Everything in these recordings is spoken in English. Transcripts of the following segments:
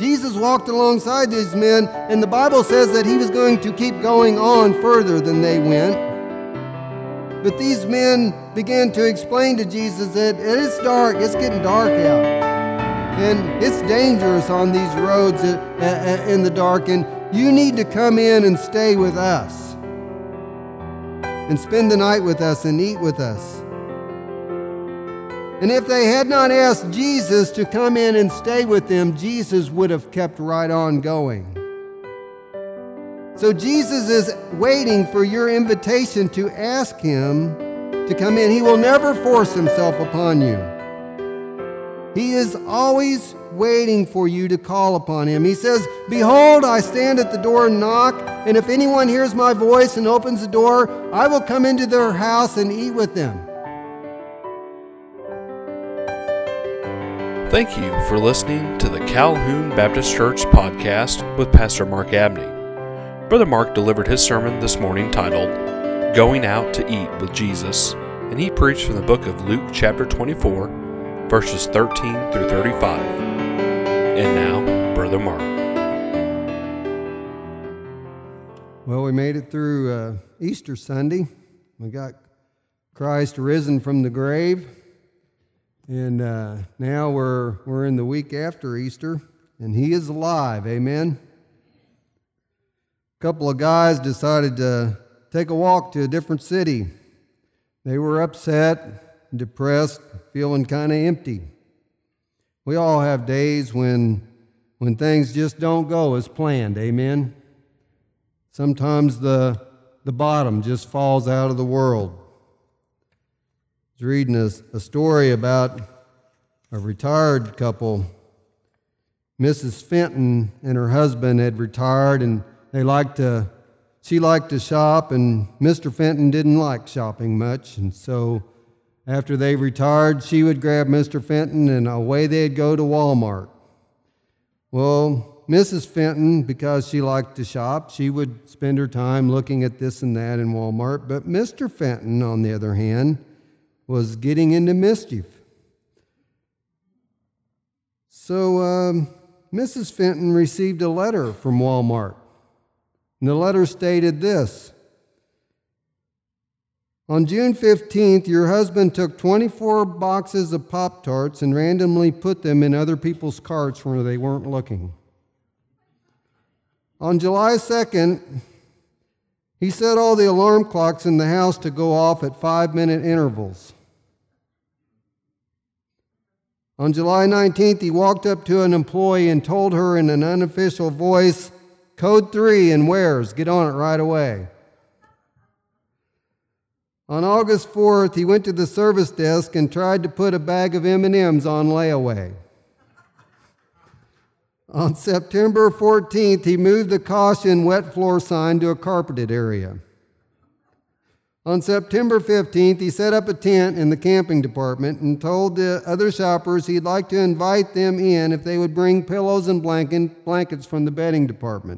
Jesus walked alongside these men, and the Bible says that he was going to keep going on further than they went. But these men began to explain to Jesus that it's dark, it's getting dark out. And it's dangerous on these roads in the dark, and you need to come in and stay with us and spend the night with us and eat with us. And if they had not asked Jesus to come in and stay with them, Jesus would have kept right on going. So Jesus is waiting for your invitation to ask him to come in. He will never force himself upon you. He is always waiting for you to call upon him. He says, "Behold, I stand at the door and knock, and if anyone hears my voice and opens the door, I will come into their house and eat with them." Thank you for listening to the Calhoun Baptist Church podcast with Pastor Mark Abney. Brother Mark delivered his sermon this morning titled, Going Out to Eat with Jesus, and he preached from the book of Luke chapter 24, verses 13 through 35. And now, Brother Mark. Well, we made it through Easter Sunday. We got Christ risen from the grave. And now we're in the week after Easter, and he is alive, amen? A couple of guys decided to take a walk to a different city. They were upset, depressed, feeling kind of empty. We all have days when things just don't go as planned, amen? Sometimes the bottom just falls out of the world. I was reading a story about a retired couple. Mrs. Fenton and her husband had retired, and she liked to shop, and Mr. Fenton didn't like shopping much. And so after they retired, she would grab Mr. Fenton, and away they'd go to Walmart. Well, Mrs. Fenton, because she liked to shop, she would spend her time looking at this and that in Walmart. But Mr. Fenton, on the other hand, was getting into mischief. So Mrs. Fenton received a letter from Walmart. And the letter stated this: "On June 15th, your husband took 24 boxes of Pop-Tarts and randomly put them in other people's carts where they weren't looking. On July 2nd, he set all the alarm clocks in the house to go off at 5-minute intervals. On July 19th, he walked up to an employee and told her in an unofficial voice, 'Code 3 and wares, get on it right away.' On August 4th, he went to the service desk and tried to put a bag of M&Ms on layaway. On September 14th, he moved the caution wet floor sign to a carpeted area. On September 15th, he set up a tent in the camping department and told the other shoppers he'd like to invite them in if they would bring pillows and blankets from the bedding department.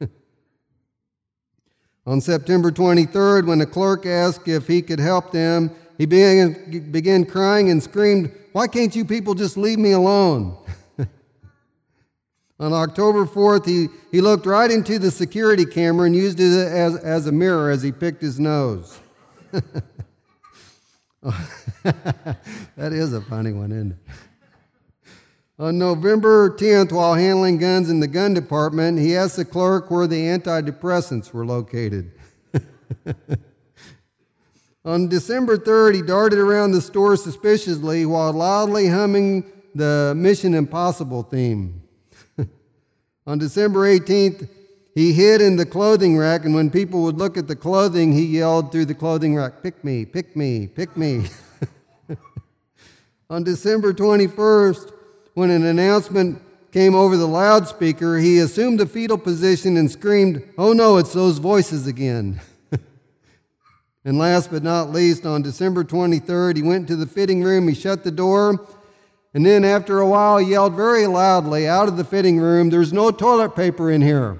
On September 23rd, when the clerk asked if he could help them, he began crying and screamed, 'Why can't you people just leave me alone?' On October 4th, he looked right into the security camera and used it as a mirror as he picked his nose." That is a funny one, isn't it? On November 10th, while handling guns in the gun department, he asked the clerk where the antidepressants were located. On December 3rd, he darted around the store suspiciously while loudly humming the Mission Impossible theme. On December 18th, he hid in the clothing rack, and when people would look at the clothing, he yelled through the clothing rack, "Pick me, pick me, pick me." On December 21st, when an announcement came over the loudspeaker, he assumed the fetal position and screamed, "Oh no, it's those voices again." And last but not least, on December 23rd, he went to the fitting room, he shut the door, and then after a while he yelled very loudly out of the fitting room, "There's no toilet paper in here."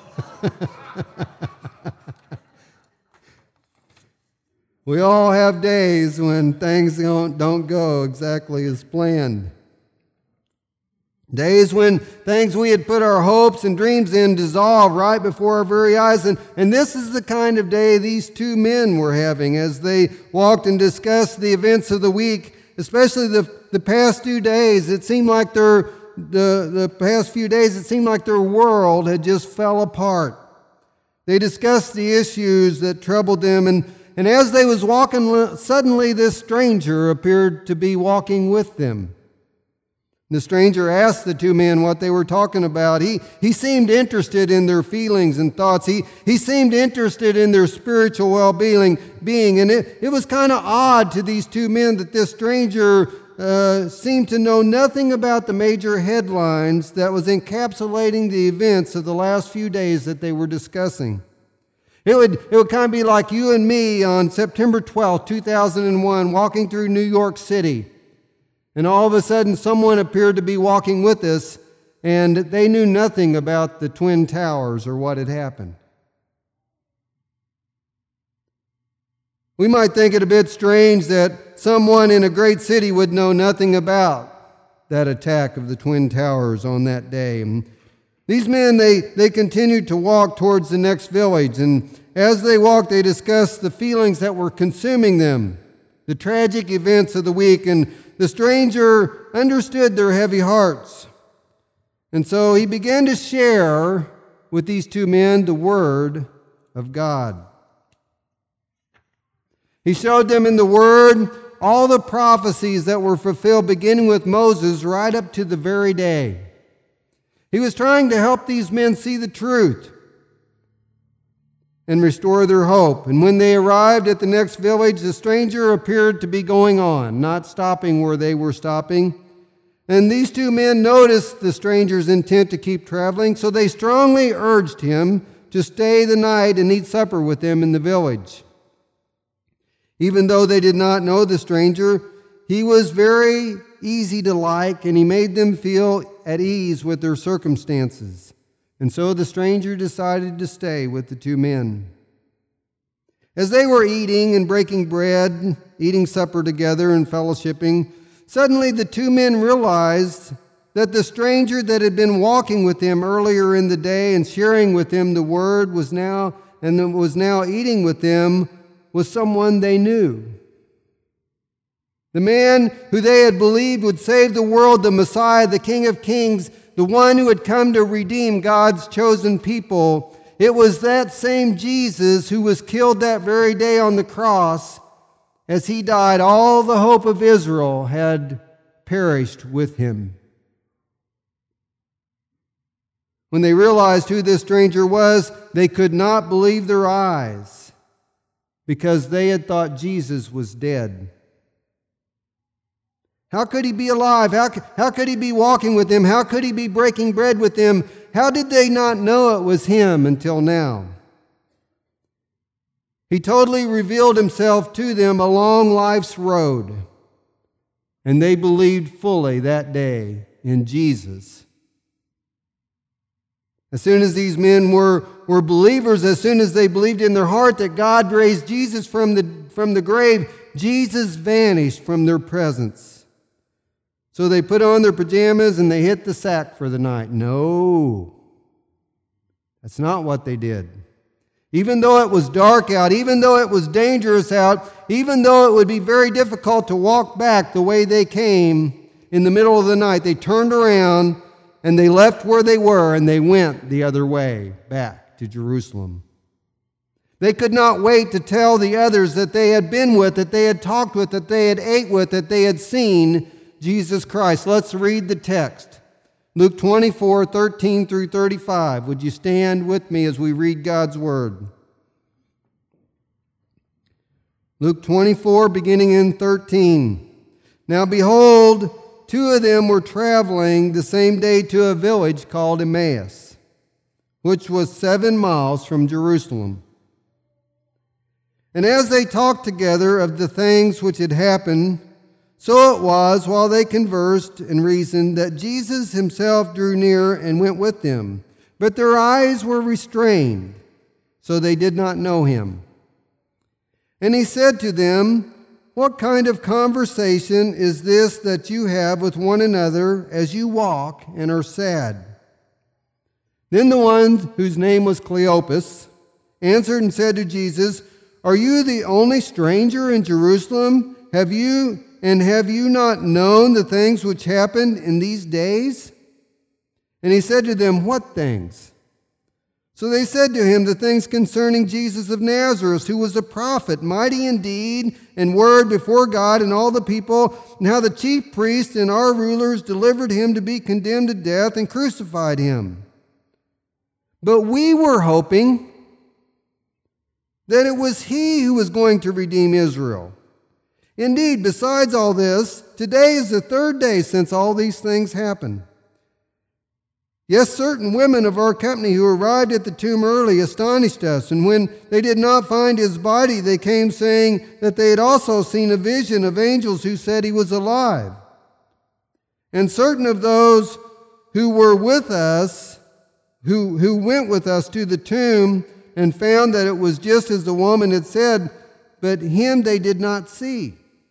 We all have days when things don't go exactly as planned. Days when things we had put our hopes and dreams in dissolved right before our very eyes. And this is the kind of day these two men were having as they walked and discussed the events of the week, especially the past 2 days. It seemed like the past few days, it seemed like their world had just fell apart. They discussed the issues that troubled them, and as they was walking, suddenly this stranger appeared to be walking with them. The stranger asked the two men what they were talking about. He seemed interested in their feelings and thoughts. He seemed interested in their spiritual well-being. And it was kind of odd to these two men that this stranger seemed to know nothing about the major headlines that was encapsulating the events of the last few days that they were discussing. It would kind of be like you and me on September 12th, 2001, walking through New York City. And all of a sudden, someone appeared to be walking with us, and they knew nothing about the Twin Towers or what had happened. We might think it a bit strange that someone in a great city would know nothing about that attack of the Twin Towers on that day. And these men, they continued to walk towards the next village, and as they walked, they discussed the feelings that were consuming them, the tragic events of the week, and the stranger understood their heavy hearts. And so he began to share with these two men the Word of God. He showed them in the Word all the prophecies that were fulfilled, beginning with Moses right up to the very day. He was trying to help these men see the truth and restore their hope. And when they arrived at the next village, the stranger appeared to be going on, not stopping where they were stopping. And these two men noticed the stranger's intent to keep traveling, so they strongly urged him to stay the night and eat supper with them in the village. Even though they did not know the stranger, he was very easy to like, and he made them feel at ease with their circumstances. And so the stranger decided to stay with the two men. As they were eating and breaking bread, eating supper together and fellowshipping, suddenly the two men realized that the stranger that had been walking with them earlier in the day and sharing with them the Word was now eating with them was someone they knew. The man who they had believed would save the world, the Messiah, the King of Kings, the one who had come to redeem God's chosen people. It was that same Jesus who was killed that very day on the cross. As he died, all the hope of Israel had perished with him. When they realized who this stranger was, they could not believe their eyes because they had thought Jesus was dead. How could he be alive? How could he be walking with them? How could he be breaking bread with them? How did they not know it was him until now? He totally revealed himself to them along life's road, and they believed fully that day in Jesus. As soon as these men were believers, as soon as they believed in their heart that God raised Jesus from the grave, Jesus vanished from their presence. So they put on their pajamas and they hit the sack for the night. No, that's not what they did. Even though it was dark out, even though it was dangerous out, even though it would be very difficult to walk back the way they came in the middle of the night, they turned around and they left where they were and they went the other way back to Jerusalem. They could not wait to tell the others that they had been with, that they had talked with, that they had ate with, that they had seen Jesus Christ. Let's read the text. Luke 24:13 through 35. Would you stand with me as we read God's Word? Luke 24, beginning in 13. Now behold, two of them were traveling the same day to a village called Emmaus, which was 7 miles from Jerusalem. And as they talked together of the things which had happened, so it was, while they conversed and reasoned, that Jesus himself drew near and went with them. But their eyes were restrained, so they did not know him. And he said to them, what kind of conversation is this that you have with one another as you walk and are sad?" Then the one whose name was Cleopas answered and said to Jesus, "Are you the only stranger in Jerusalem? Have you not known the things which happened in these days?" And he said to them, "What things?" So they said to him, "The things concerning Jesus of Nazareth, who was a prophet, mighty in deed and word before God and all the people, and how the chief priests and our rulers delivered him to be condemned to death and crucified him. But we were hoping that it was he who was going to redeem Israel. Indeed, besides all this, today is the third day since all these things happened. Yes, certain women of our company who arrived at the tomb early astonished us, and when they did not find his body, they came saying that they had also seen a vision of angels who said he was alive. And certain of those who were with us, who went with us to the tomb and found that it was just as the woman had said, but him they did not see.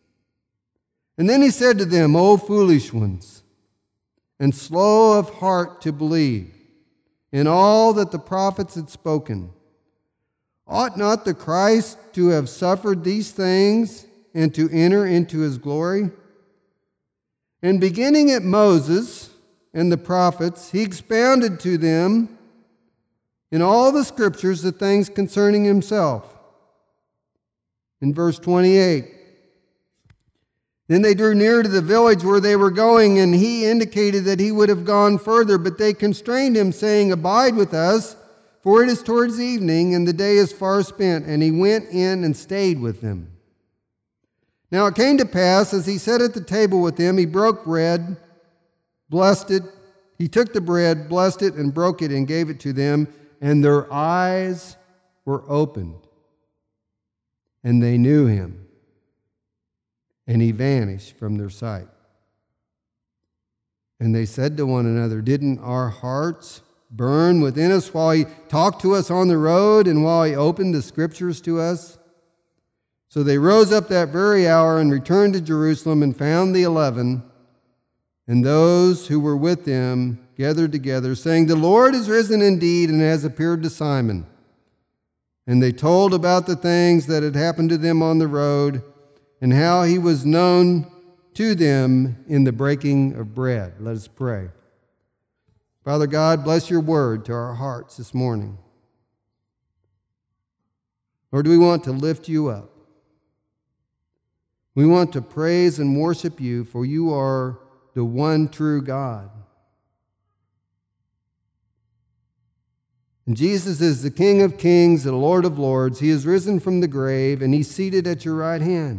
And then he said to them, O foolish ones, and slow of heart to believe in all that the prophets had spoken. Ought not the Christ to have suffered these things and to enter into his glory? And beginning at Moses and the prophets, he expounded to them in all the scriptures the things concerning himself. In verse 28, then they drew near to the village where they were going, and he indicated that he would have gone further, but they constrained him, saying, Abide with us, for it is towards evening, and the day is far spent. And he went in and stayed with them. Now it came to pass, as he sat at the table with them, he broke bread, blessed it. He took the bread, blessed it, and broke it, and gave it to them, and their eyes were opened, and they knew him. And he vanished from their sight. And they said to one another, Didn't our hearts burn within us while he talked to us on the road and while he opened the scriptures to us? So they rose up that very hour and returned to Jerusalem and found the 11 and those who were with them gathered together, saying, The Lord is risen indeed and has appeared to Simon. And they told about the things that had happened to them on the road, and how he was known to them in the breaking of bread. Let us pray. Father God, bless your word to our hearts this morning. Lord, we want to lift you up. We want to praise and worship you, for you are the one true God. And Jesus is the King of kings and the Lord of lords. He is risen from the grave, and he's seated at your right hand.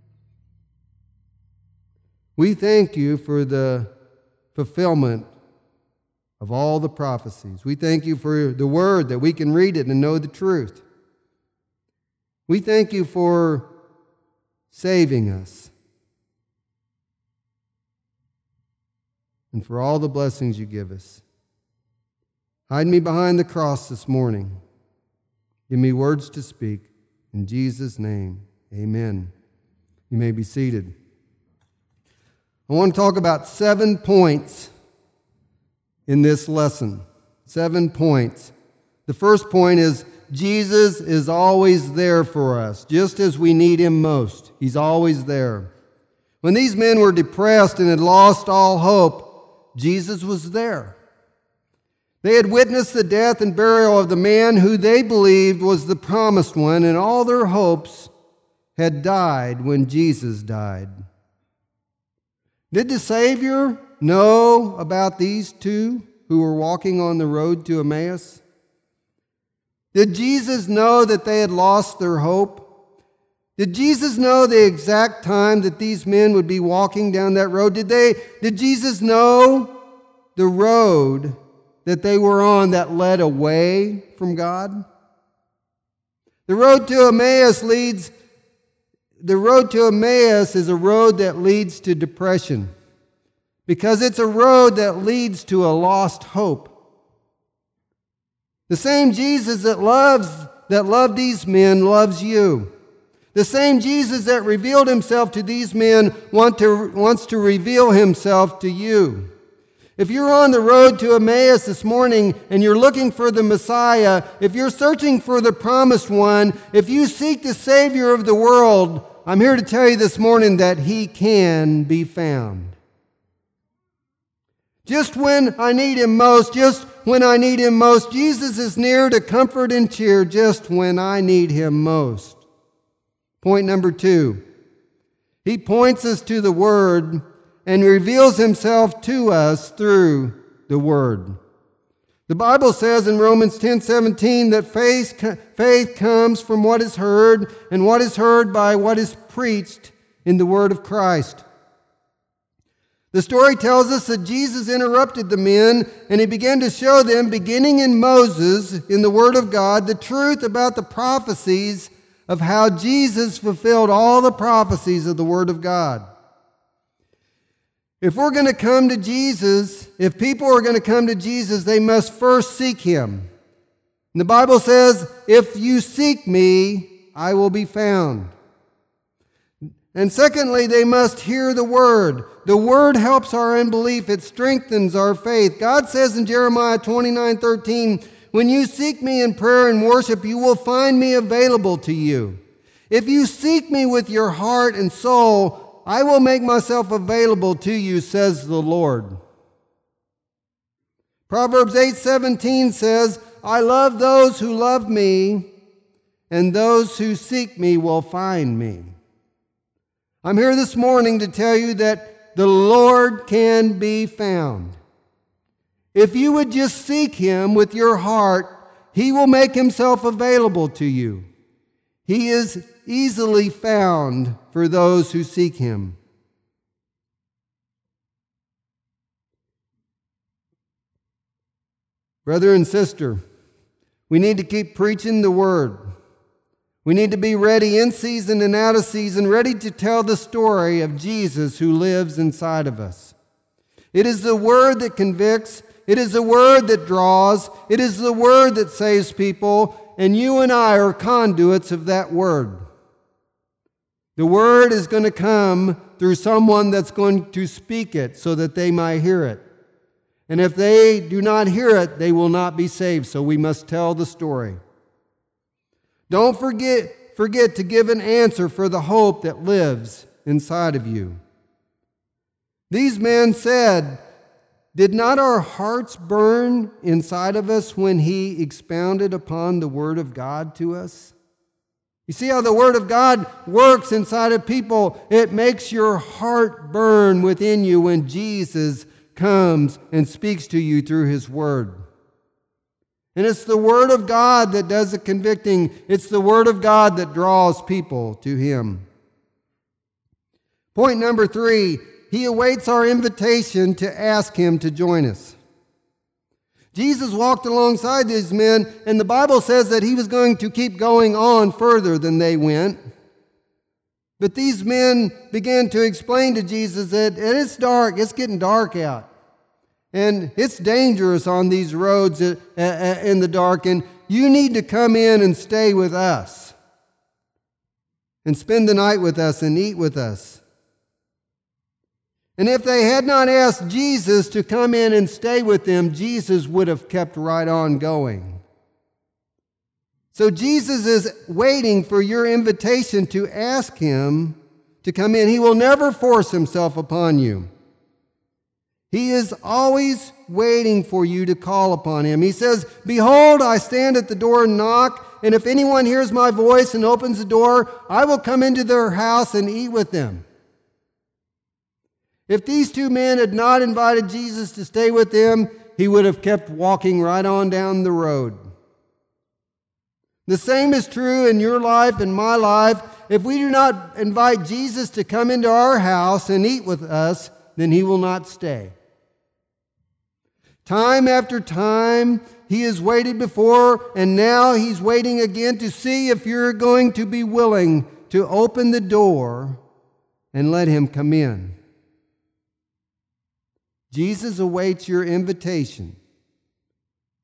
We thank you for the fulfillment of all the prophecies. We thank you for the word, that we can read it and know the truth. We thank you for saving us and for all the blessings you give us. Hide me behind the cross this morning. Give me words to speak. In Jesus' name, amen. You may be seated. I want to talk about 7 points in this lesson. 7 points. The first point is Jesus is always there for us, just as we need him most. He's always there. When these men were depressed and had lost all hope, Jesus was there. They had witnessed the death and burial of the man who they believed was the promised one, and all their hopes had died when Jesus died. Did the Savior know about these two who were walking on the road to Emmaus? Did Jesus know that they had lost their hope? Did Jesus know the exact time that these men would be walking down that road? Did Jesus know the road that they were on that led away from God? The road to Emmaus is a road that leads to depression, because it's a road that leads to a lost hope. The same Jesus that loved these men loves you. The same Jesus that revealed himself to these men wants to reveal himself to you. If you're on the road to Emmaus this morning and you're looking for the Messiah, if you're searching for the promised one, if you seek the Savior of the world, I'm here to tell you this morning that he can be found. Just when I need him most, Jesus is near to comfort and cheer just when I need him most. Point number 2, he points us to the Word and reveals himself to us through the Word. The Bible says in Romans 10:17 that faith comes from what is heard, and what is heard by what is preached in the Word of Christ. The story tells us that Jesus interrupted the men, and he began to show them, beginning in Moses, in the Word of God, the truth about the prophecies of how Jesus fulfilled all the prophecies of the Word of God. If we're going to come to Jesus, if people are going to come to Jesus, they must first seek him. And the Bible says, if you seek me, I will be found. And secondly, they must hear the Word. The Word helps our unbelief. It strengthens our faith. God says in Jeremiah 29:13, when you seek me in prayer and worship, you will find me available to you. If you seek me with your heart and soul, I will make myself available to you, says the Lord. Proverbs 8:17 says, I love those who love me, and those who seek me will find me. I'm here this morning to tell you that the Lord can be found. If you would just seek him with your heart, he will make himself available to you. He is easily found for those who seek him. Brother and sister, we need to keep preaching the Word. We need to be ready in season and out of season, ready to tell the story of Jesus who lives inside of us. It is the Word that convicts. It is the Word that draws. It is the Word that saves people, and you and I are conduits of that Word. The Word is going to come through someone that's going to speak it so that they might hear it. And if they do not hear it, they will not be saved, so we must tell the story. Don't forget to give an answer for the hope that lives inside of you. These men said, did not our hearts burn inside of us when he expounded upon the Word of God to us? You see how the Word of God works inside of people? It makes your heart burn within you when Jesus comes and speaks to you through his Word. And it's the Word of God that does the convicting. It's the Word of God that draws people to him. Point number 3, he awaits our invitation to ask him to join us. Jesus walked alongside these men, and the Bible says that he was going to keep going on further than they went. But these men began to explain to Jesus that it's dark, it's getting dark out. And it's dangerous on these roads in the dark, and you need to come in and stay with us and spend the night with us and eat with us. And if they had not asked Jesus to come in and stay with them, Jesus would have kept right on going. So Jesus is waiting for your invitation to ask him to come in. He will never force himself upon you. He is always waiting for you to call upon him. He says, behold, I stand at the door and knock, and if anyone hears my voice and opens the door, I will come into their house and eat with them. If these two men had not invited Jesus to stay with them, he would have kept walking right on down the road. The same is true in your life and my life. If we do not invite Jesus to come into our house and eat with us, then he will not stay. Time after time, he has waited before, and now he's waiting again to see if you're going to be willing to open the door and let him come in. Jesus awaits your invitation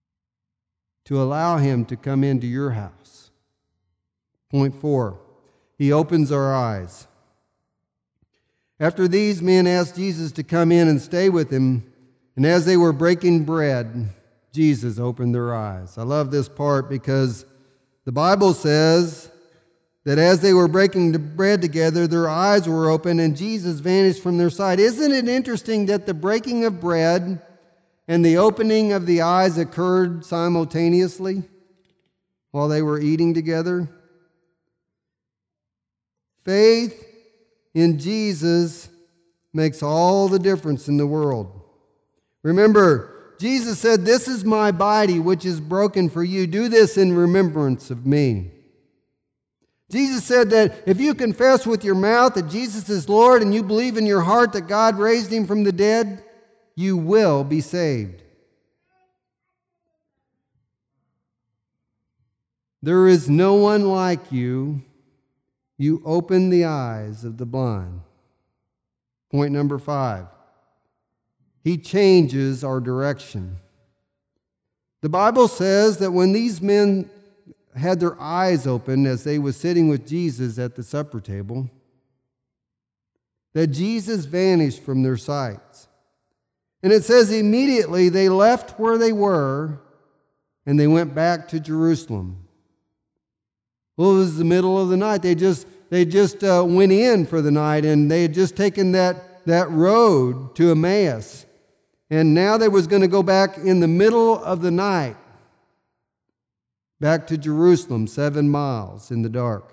to allow him to come into your house. Point 4, He opens our eyes. After these men asked Jesus to come in and stay with him, and as they were breaking bread, Jesus opened their eyes. I love this part because the Bible says that as they were breaking the bread together, their eyes were open and Jesus vanished from their sight. Isn't it interesting that the breaking of bread and the opening of the eyes occurred simultaneously while they were eating together? Faith in Jesus makes all the difference in the world. Remember, Jesus said, "This is my body, which is broken for you. Do this in remembrance of me." Jesus said that if you confess with your mouth that Jesus is Lord and you believe in your heart that God raised him from the dead, you will be saved. There is no one like you. You open the eyes of the blind. Point number 5. He changes our direction. The Bible says that when these men had their eyes open as they were sitting with Jesus at the supper table, that Jesus vanished from their sights. And it says immediately they left where they were and they went back to Jerusalem. Well, it was the middle of the night. They just went in for the night, and they had just taken that road to Emmaus. And now they was going to go back in the middle of the night, back to Jerusalem, 7 miles in the dark.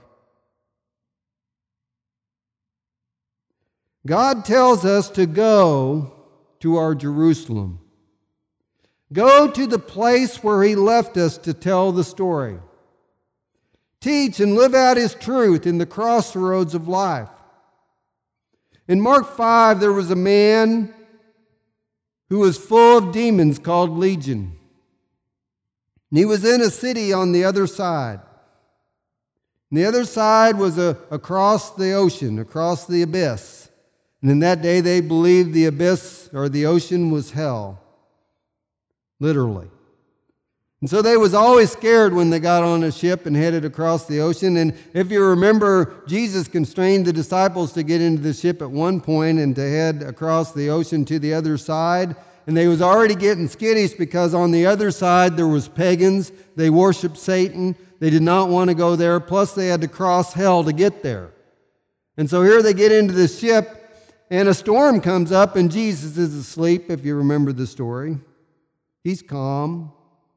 God tells us to go to our Jerusalem. Go to the place where He left us to tell the story. Teach and live out His truth in the crossroads of life. In Mark 5, there was a man who was full of demons called Legion. And he was in a city on the other side. And the other side was across the ocean, across the abyss. And in that day they believed the abyss or the ocean was hell. Literally. And so they was always scared when they got on a ship and headed across the ocean. And if you remember, Jesus constrained the disciples to get into the ship at one point and to head across the ocean to the other side. And they was already getting skittish because on the other side there was pagans. They worshiped Satan. They did not want to go there. Plus they had to cross hell to get there. And so here they get into the ship and a storm comes up and Jesus is asleep, if you remember the story. He's calm.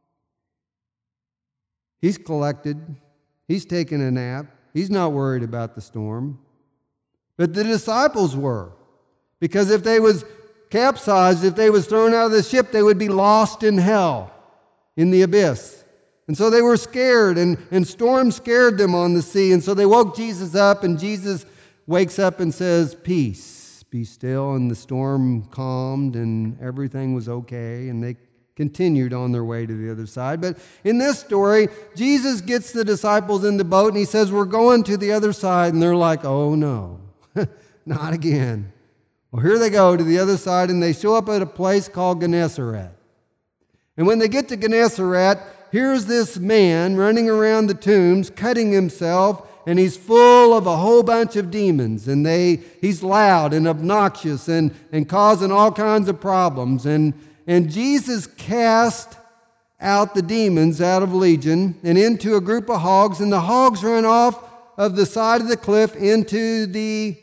He's collected. He's taken a nap. He's not worried about the storm. But the disciples were. Because if they was capsized, if they was thrown out of the ship, they would be lost in hell, in the abyss. And so they were scared, and storm scared them on the sea. And so they woke Jesus up, and Jesus wakes up and says, "Peace, be still." And the storm calmed, and everything was okay, and they continued on their way to the other side. But in this story, Jesus gets the disciples in the boat and he says, "We're going to the other side." And they're like, "Oh no, not again." Well, here they go to the other side and they show up at a place called Gennesaret. And when they get to Gennesaret, here's this man running around the tombs, cutting himself, and he's full of a whole bunch of demons. And he's loud and obnoxious and causing all kinds of problems. And Jesus cast out the demons out of Legion and into a group of hogs, and the hogs ran off of the side of the cliff into the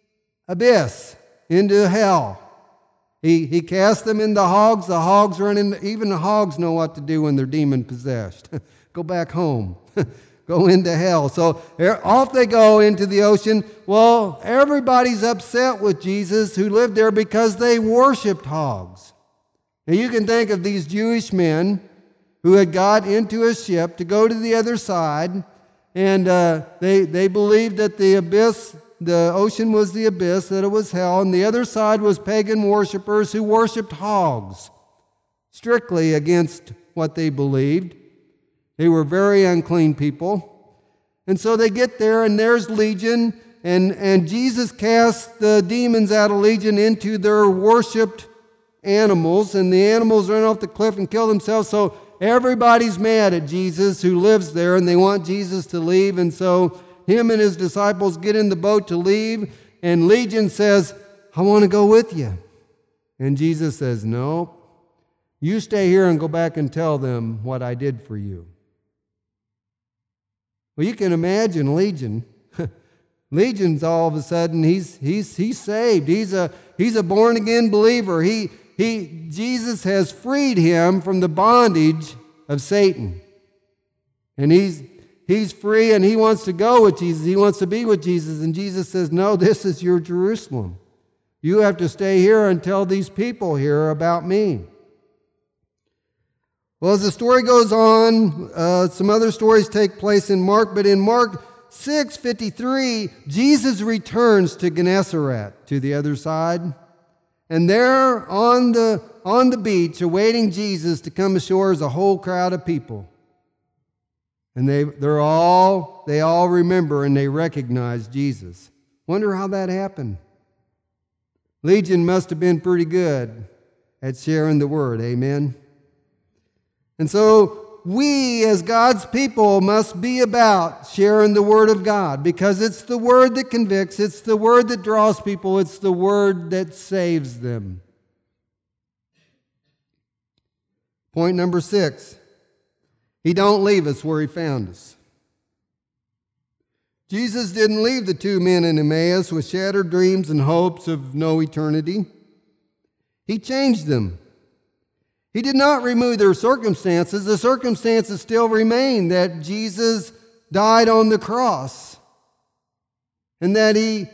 abyss, into hell. He cast them in the hogs run in. Even the hogs know what to do when they're demon-possessed. Go back home. Go into hell. So off they go into the ocean. Well, everybody's upset with Jesus who lived there because they worshipped hogs. Now you can think of these Jewish men who had got into a ship to go to the other side, and they believed that the abyss, the ocean was the abyss, that it was hell, and the other side was pagan worshipers who worshipped hogs, strictly against what they believed. They were very unclean people. And so they get there, and there's Legion, and Jesus casts the demons out of Legion into their worshipped animals, and the animals run off the cliff and kill themselves. So everybody's mad at Jesus who lives there, and they want Jesus to leave. And so him and his disciples get in the boat to leave, and Legion says, I want to go with you. And Jesus says, no, you stay here and go back and tell them what I did for you. Well, you can imagine Legion. Legion's all of a sudden, he's saved. He's a born-again believer. Jesus has freed him from the bondage of Satan. And he's free, and he wants to go with Jesus. He wants to be with Jesus. And Jesus says, no, this is your Jerusalem. You have to stay here and tell these people here about me. Well, as the story goes on, some other stories take place in Mark, but in Mark 6:53, Jesus returns to Gennesaret, to the other side. And there on the beach, awaiting Jesus to come ashore, is a whole crowd of people. And they all remember and they recognize Jesus. Wonder how that happened. Legion must have been pretty good at sharing the word. Amen. And so we as God's people must be about sharing the word of God, because it's the word that convicts, it's the word that draws people, it's the word that saves them. Point number 6. He don't leave us where he found us. Jesus didn't leave the two men in Emmaus with shattered dreams and hopes of no eternity. He changed them. He did not remove their circumstances. The circumstances still remain, that Jesus died on the cross and that he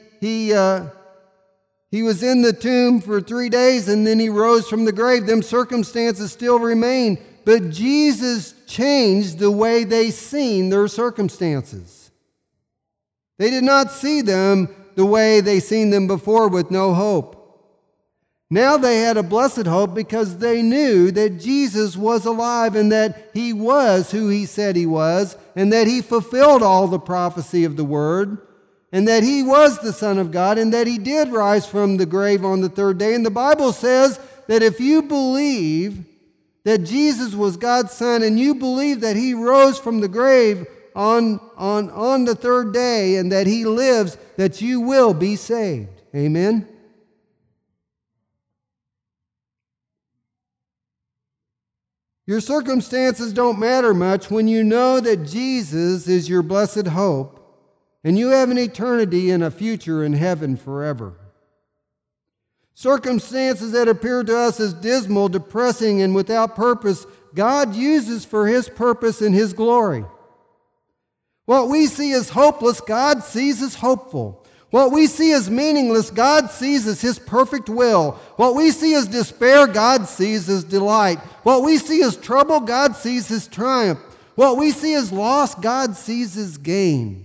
was in the tomb for 3 days and then he rose from the grave. Them circumstances still remain, but Jesus changed the way they seen their circumstances. They did not see them the way they seen them before, with no hope. Now they had a blessed hope because they knew that Jesus was alive and that he was who he said he was, and that he fulfilled all the prophecy of the word, and that he was the Son of God, and that he did rise from the grave on the third day. And the Bible says that if you believe that Jesus was God's Son and you believe that he rose from the grave on the third day and that he lives, that you will be saved. Amen? Your circumstances don't matter much when you know that Jesus is your blessed hope and you have an eternity and a future in heaven forever. Circumstances that appear to us as dismal, depressing, and without purpose, God uses for his purpose and his glory. What we see as hopeless, God sees as hopeful. What we see as meaningless, God sees as his perfect will. What we see as despair, God sees as delight. What we see as trouble, God sees as triumph. What we see as loss, God sees as gain.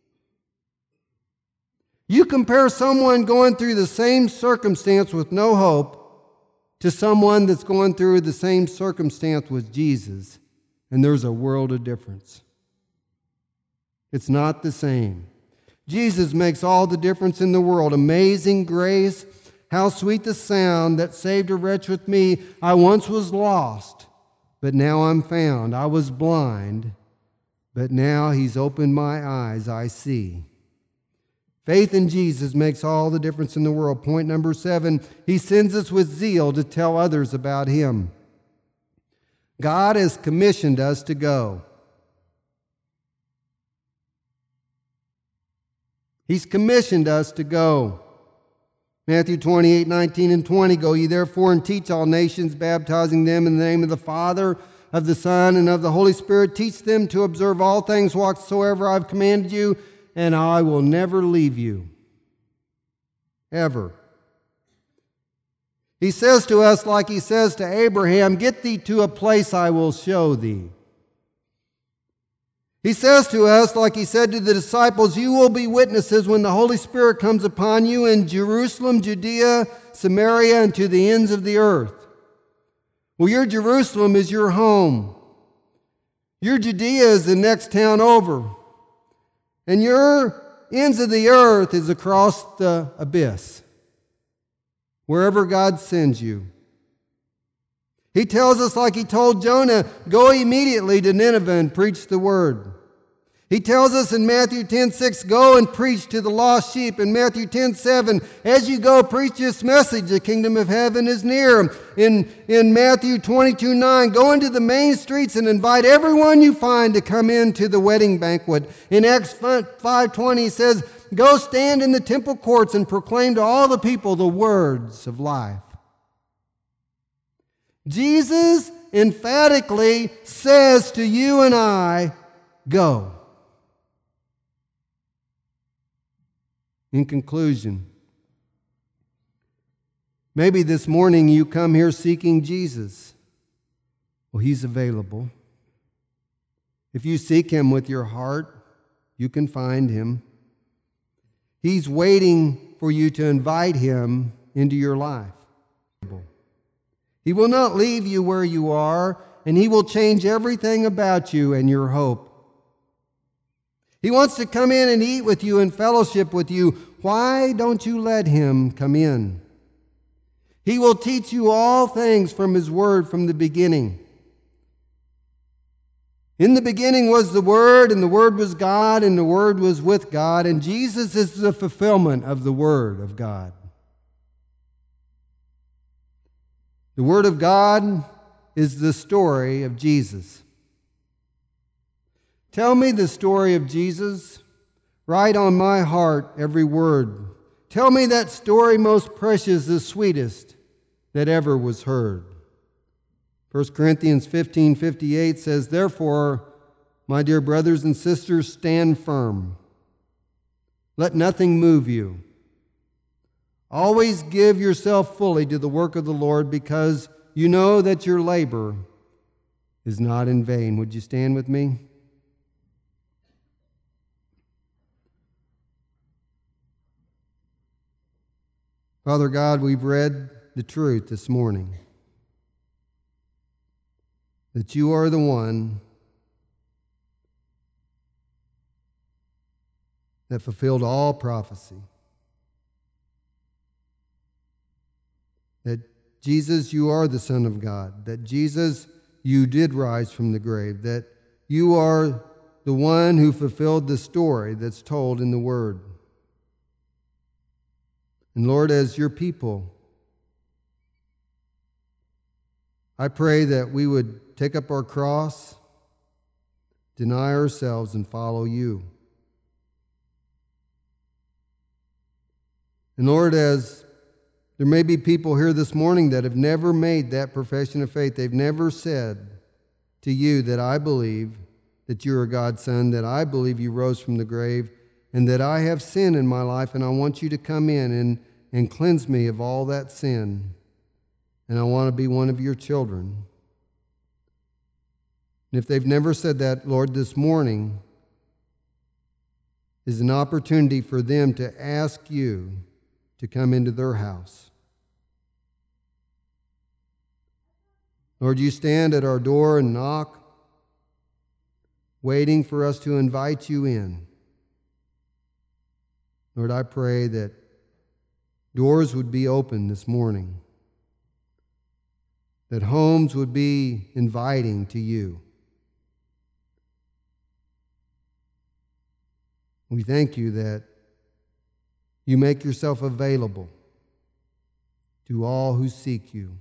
You compare someone going through the same circumstance with no hope to someone that's going through the same circumstance with Jesus, and there's a world of difference. It's not the same. Jesus makes all the difference in the world. Amazing grace, how sweet the sound that saved a wretch with me. I once was lost, but now I'm found. I was blind, but now he's opened my eyes, I see. Faith in Jesus makes all the difference in the world. Point number 7, he sends us with zeal to tell others about him. God has commissioned us to go. He's commissioned us to go. Matthew 28:19 and 20, go ye therefore and teach all nations, baptizing them in the name of the Father, of the Son, and of the Holy Spirit. Teach them to observe all things whatsoever I've commanded you, and I will never leave you. Ever. He says to us, like he says to Abraham, get thee to a place I will show thee. He says to us, like he said to the disciples, you will be witnesses when the Holy Spirit comes upon you in Jerusalem, Judea, Samaria, and to the ends of the earth. Well, your Jerusalem is your home. Your Judea is the next town over. And your ends of the earth is across the abyss. Wherever God sends you. He tells us, like he told Jonah, go immediately to Nineveh and preach the word. He tells us in Matthew 10:6, go and preach to the lost sheep. In Matthew 10:7, as you go, preach this message, the kingdom of heaven is near. In Matthew 22:9, go into the main streets and invite everyone you find to come into the wedding banquet. In Acts 5:20, he says, go stand in the temple courts and proclaim to all the people the words of life. Jesus emphatically says to you and I, go. In conclusion, maybe this morning you come here seeking Jesus. Well, He's available. If you seek Him with your heart, you can find Him. He's waiting for you to invite Him into your life. He will not leave you where you are, and He will change everything about you and your hope. He wants to come in and eat with you and fellowship with you. Why don't you let Him come in? He will teach you all things from His Word from the beginning. In the beginning was the Word, and the Word was God, and the Word was with God, and Jesus is the fulfillment of the Word of God. The Word of God is the story of Jesus. Tell me the story of Jesus. Write on my heart every word. Tell me that story most precious, the sweetest that ever was heard. 1 Corinthians 15:58 says, therefore, my dear brothers and sisters, stand firm. Let nothing move you. Always give yourself fully to the work of the Lord, because you know that your labor is not in vain. Would you stand with me? Father God, we've read the truth this morning, that you are the one that fulfilled all prophecy. That Jesus, you are the Son of God. That Jesus, you did rise from the grave. That you are the one who fulfilled the story that's told in the Word. And Lord, as your people, I pray that we would take up our cross, deny ourselves, and follow you. And Lord, as there may be people here this morning that have never made that profession of faith, they've never said to you that I believe that you are God's Son, that I believe you rose from the grave, and that I have sin in my life, and I want you to come in and cleanse me of all that sin, and I want to be one of your children. And if they've never said that, Lord, this morning is an opportunity for them to ask you to come into their house. Lord, you stand at our door and knock, waiting for us to invite you in. Lord, I pray that doors would be open this morning, that homes would be inviting to you. We thank you that you make yourself available to all who seek you.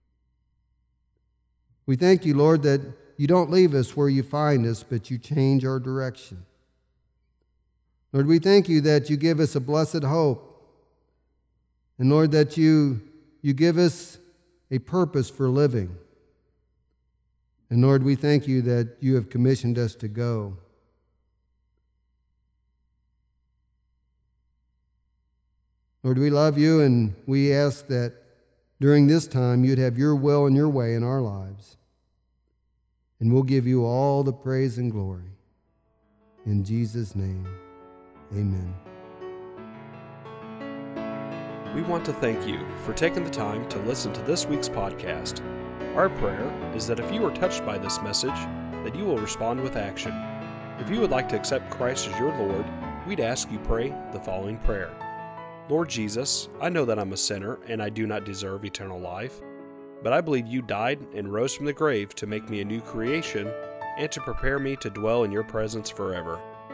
We thank you, Lord, that you don't leave us where you find us, but you change our direction. Lord, we thank you that you give us a blessed hope. And Lord, that you give us a purpose for living. And Lord, we thank you that you have commissioned us to go. Lord, we love you, and we ask that during this time you'd have your will and your way in our lives. And we'll give you all the praise and glory. In Jesus' name, amen. We want to thank you for taking the time to listen to this week's podcast. Our prayer is that if you are touched by this message, that you will respond with action. If you would like to accept Christ as your Lord, we'd ask you pray the following prayer. Lord Jesus, I know that I'm a sinner and I do not deserve eternal life, but I believe you died and rose from the grave to make me a new creation and to prepare me to dwell in your presence forever.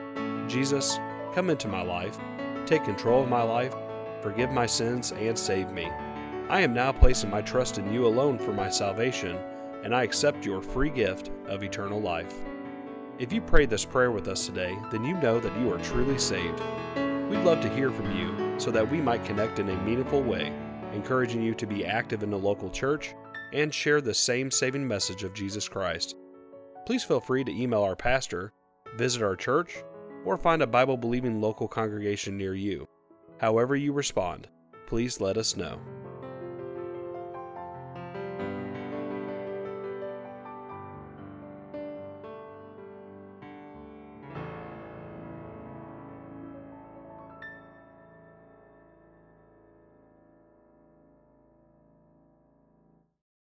Jesus, come into my life, take control of my life, forgive my sins, and save me. I am now placing my trust in you alone for my salvation, and I accept your free gift of eternal life. If you prayed this prayer with us today, then you know that you are truly saved. We'd love to hear from you so that we might connect in a meaningful way, encouraging you to be active in the local church and share the same saving message of Jesus Christ. Please feel free to email our pastor, visit our church, or find a Bible-believing local congregation near you. However you respond, please let us know.